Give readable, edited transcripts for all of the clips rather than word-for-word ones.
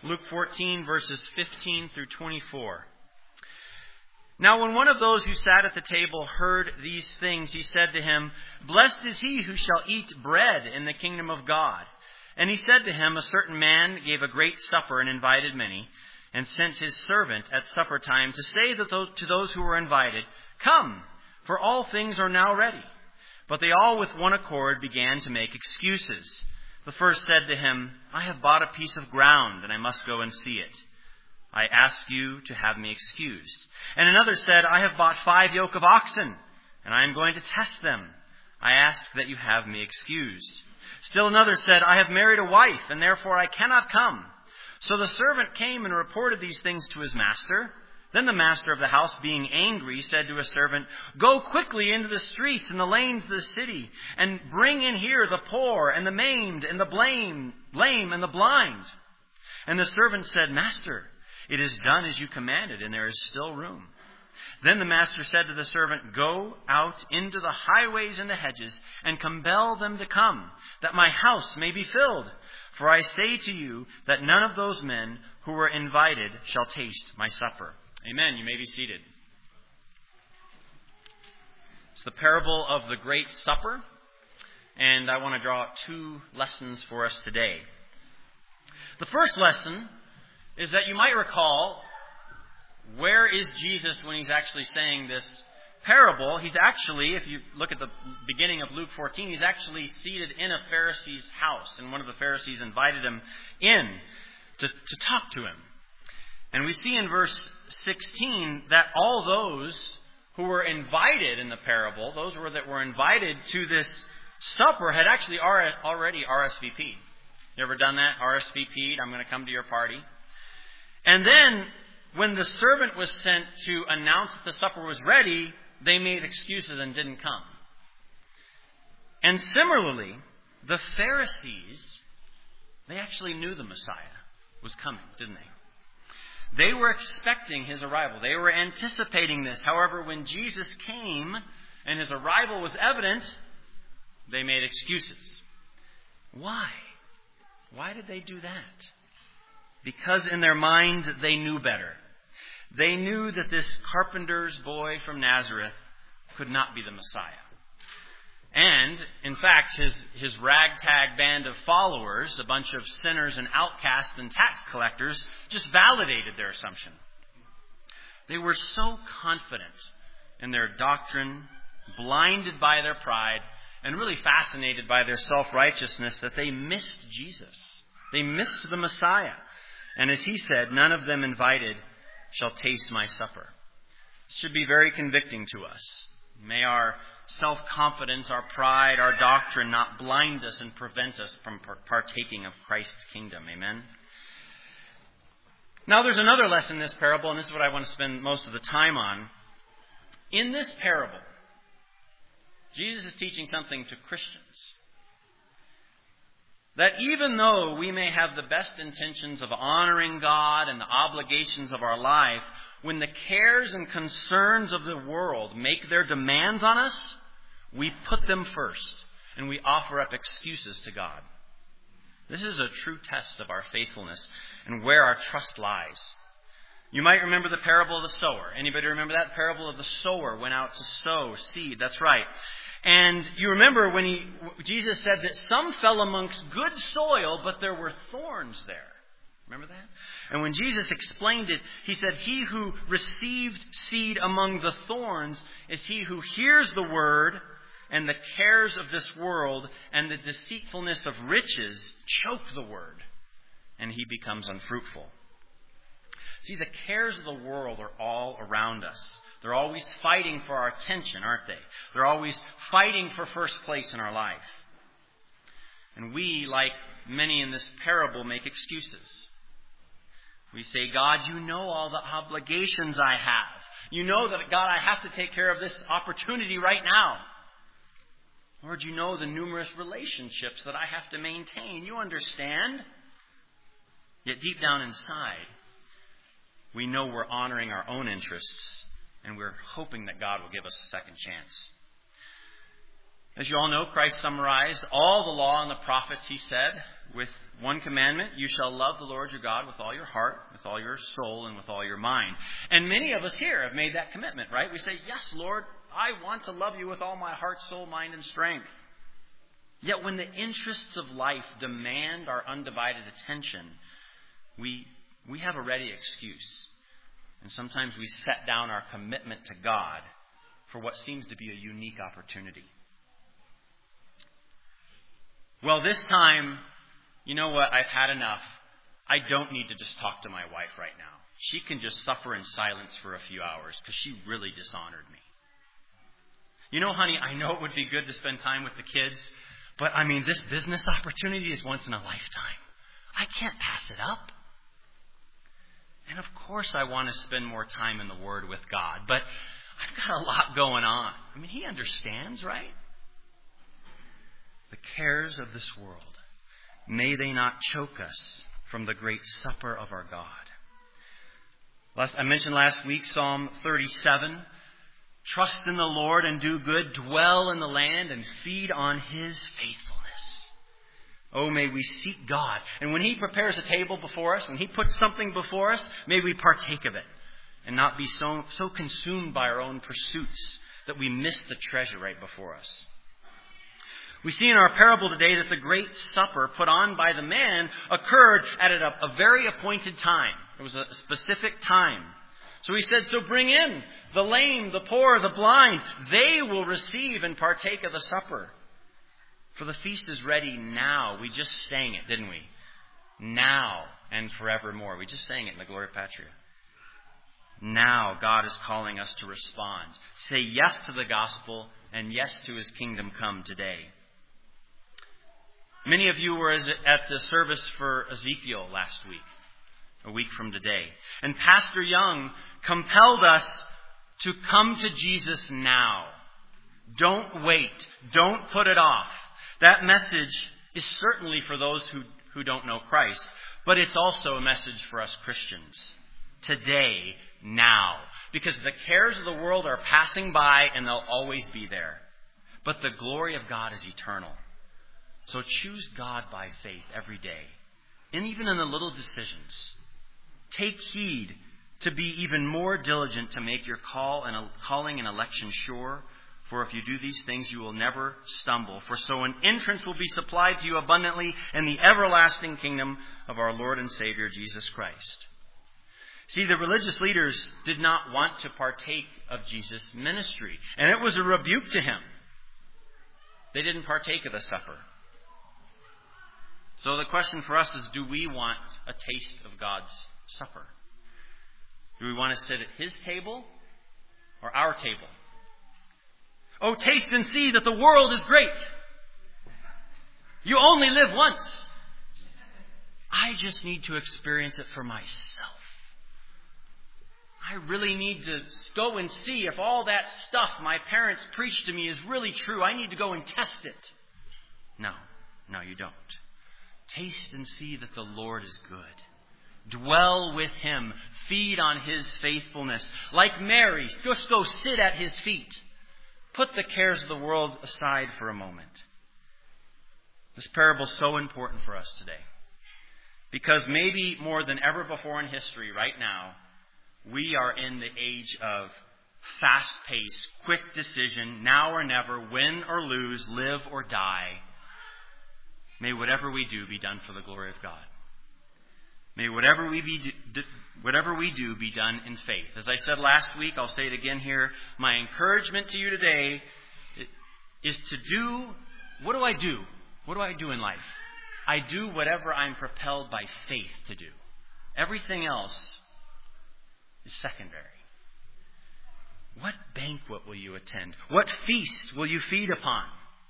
Luke 14, verses 15 through 24. Now when one of those who sat at the table heard these things, he said to him, "Blessed is he who shall eat bread in the kingdom of God." And he said to him, "A certain man gave a great supper and invited many, and sent his servant at supper time to say to those who were invited, 'Come, for all things are now ready.' But they all with one accord began to make excuses. The first said to him, 'I have bought a piece of ground, and I must go and see it. I ask you to have me excused.' And another said, 'I have bought 5 yoke of oxen, and I am going to test them. I ask that you have me excused.' Still another said, 'I have married a wife, and therefore I cannot come.' So the servant came and reported these things to his master. Then the master of the house, being angry, said to his servant, 'Go quickly into the streets and the lanes of the city, and bring in here the poor and the maimed and the lame and the blind.' And the servant said, 'Master, it is done as you commanded, and there is still room.' Then the master said to the servant, 'Go out into the highways and the hedges, and compel them to come, that my house may be filled. For I say to you that none of those men who were invited shall taste my supper.'" Amen. You may be seated. It's the parable of the Great Supper, and I want to draw out 2 lessons for us today. The first lesson is that you might recall, where is Jesus when he's actually saying this parable? He's actually, if you look at the beginning of Luke 14, he's actually seated in a Pharisee's house, and one of the Pharisees invited him in to talk to him. And we see in verse 16 that all those who were invited in the parable, those that were invited to this supper, had actually already RSVP'd. You ever done that? RSVP'd, I'm going to come to your party. And then, when the servant was sent to announce that the supper was ready, they made excuses and didn't come. And similarly, the Pharisees, they actually knew the Messiah was coming, didn't they? They were expecting his arrival. They were anticipating this. However, when Jesus came and his arrival was evident, they made excuses. Why? Why did they do that? Because in their minds they knew better. They knew that this carpenter's boy from Nazareth could not be the Messiah. And, in fact, his ragtag band of followers, a bunch of sinners and outcasts and tax collectors, just validated their assumption. They were so confident in their doctrine, blinded by their pride, and really fascinated by their self-righteousness that they missed Jesus. They missed the Messiah. And as he said, "None of them invited shall taste my supper." It should be very convicting to us. May our self-confidence, our pride, our doctrine not blind us and prevent us from partaking of Christ's kingdom. Amen? Now there's another lesson in this parable, and this is what I want to spend most of the time on. In this parable, Jesus is teaching something to Christians. That even though we may have the best intentions of honoring God and the obligations of our life, when the cares and concerns of the world make their demands on us, we put them first and we offer up excuses to God. This is a true test of our faithfulness and where our trust lies. You might remember the parable of the sower. Anybody remember that? The parable of the sower went out to sow seed. That's right. And you remember when Jesus said that some fell amongst good soil, but there were thorns there. Remember that? And when Jesus explained it, he said, "He who received seed among the thorns is he who hears the word, and the cares of this world and the deceitfulness of riches choke the word, and he becomes unfruitful." See, the cares of the world are all around us. They're always fighting for our attention, aren't they? They're always fighting for first place in our life. And we, like many in this parable, make excuses. We say, "God, you know all the obligations I have. You know that, God, I have to take care of this opportunity right now. Lord, you know the numerous relationships that I have to maintain. You understand." Yet deep down inside, we know we're honoring our own interests, and we're hoping that God will give us a second chance. As you all know, Christ summarized all the law and the prophets, he said, with one commandment, you shall love the Lord your God with all your heart, with all your soul, and with all your mind. And many of us here have made that commitment, right? We say, yes, Lord, I want to love you with all my heart, soul, mind, and strength. Yet when the interests of life demand our undivided attention, we have a ready excuse. And sometimes we set down our commitment to God for what seems to be a unique opportunity. Well, this time, you know what? I've had enough. I don't need to just talk to my wife right now. She can just suffer in silence for a few hours because she really dishonored me. You know, honey, I know it would be good to spend time with the kids, but this business opportunity is once in a lifetime. I can't pass it up. And of course I want to spend more time in the Word with God, but I've got a lot going on. He understands, right? The cares of this world, may they not choke us from the great supper of our God. I mentioned last week, Psalm 37. Trust in the Lord and do good, dwell in the land and feed on His faithfulness. Oh, may we seek God. And when He prepares a table before us, when He puts something before us, may we partake of it and not be so consumed by our own pursuits that we miss the treasure right before us. We see in our parable today that the great supper put on by the man occurred at a very appointed time. It was a specific time. So He said, so bring in the lame, the poor, the blind. They will receive and partake of the supper. For the feast is ready now. We just sang it, didn't we? Now and forevermore. We just sang it in the Gloria Patria. Now God is calling us to respond. Say yes to the gospel and yes to His kingdom come today. Many of you were at the service for Ezekiel last week, a week from today. And Pastor Young compelled us to come to Jesus now. Don't wait. Don't put it off. That message is certainly for those who don't know Christ, but it's also a message for us Christians. Today, now. Because the cares of the world are passing by and they'll always be there. But the glory of God is eternal. So choose God by faith every day. And even in the little decisions. Take heed to be even more diligent to make your calling and election sure. For if you do these things, you will never stumble. For so an entrance will be supplied to you abundantly in the everlasting kingdom of our Lord and Savior, Jesus Christ. See, the religious leaders did not want to partake of Jesus' ministry. And it was a rebuke to Him. They didn't partake of the supper. So the question for us is, do we want a taste of God's supper? Do we want to sit at His table or our table? Oh, taste and see that the world is great. You only live once. I just need to experience it for myself. I really need to go and see if all that stuff my parents preached to me is really true. I need to go and test it. No, you don't. Taste and see that the Lord is good. Dwell with Him. Feed on His faithfulness. Like Mary, just go sit at His feet. Put the cares of the world aside for a moment. This parable is so important for us today. Because maybe more than ever before in history right now, we are in the age of fast-paced, quick decision, now or never, win or lose, live or die. May whatever we do be done for the glory of God. May whatever we do be done in faith. As I said last week, I'll say it again here. My encouragement to you today is to do, what do I do? What do I do in life? I do whatever I'm propelled by faith to do. Everything else is secondary. What banquet will you attend? What feast will you feed upon?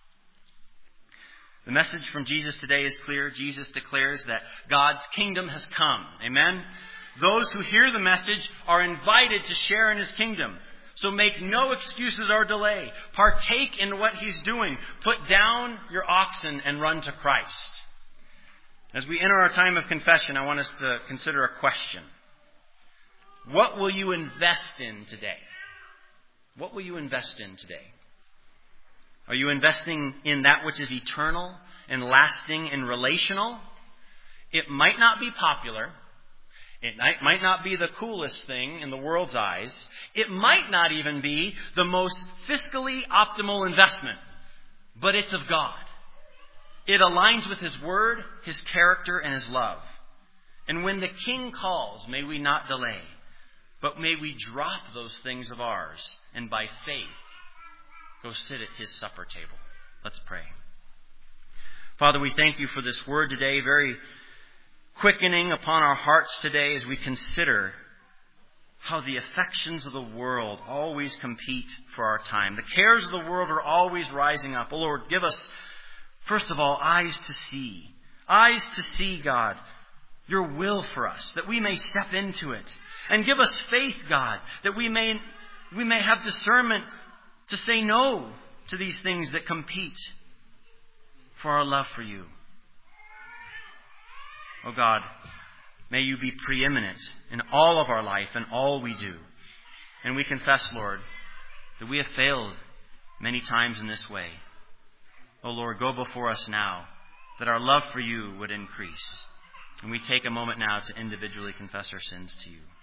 The message from Jesus today is clear. Jesus declares that God's kingdom has come. Amen? Those who hear the message are invited to share in His kingdom. So make no excuses or delay. Partake in what He's doing. Put down your oxen and run to Christ. As we enter our time of confession, I want us to consider a question. What will you invest in today? What will you invest in today? Are you investing in that which is eternal and lasting and relational? It might not be popular. It might not be the coolest thing in the world's eyes. It might not even be the most fiscally optimal investment. But it's of God. It aligns with His Word, His character, and His love. And when the King calls, may we not delay, but may we drop those things of ours and by faith go sit at His supper table. Let's pray. Father, we thank You for this word today, very quickening upon our hearts today as we consider how the affections of the world always compete for our time. The cares of the world are always rising up. Oh Lord, give us, first of all, eyes to see. Eyes to see, God, Your will for us, that we may step into it. And give us faith, God, that we may have discernment to say no to these things that compete for our love for You. Oh God, may You be preeminent in all of our life and all we do. And we confess, Lord, that we have failed many times in this way. Oh Lord, go before us now, that our love for You would increase. And we take a moment now to individually confess our sins to You.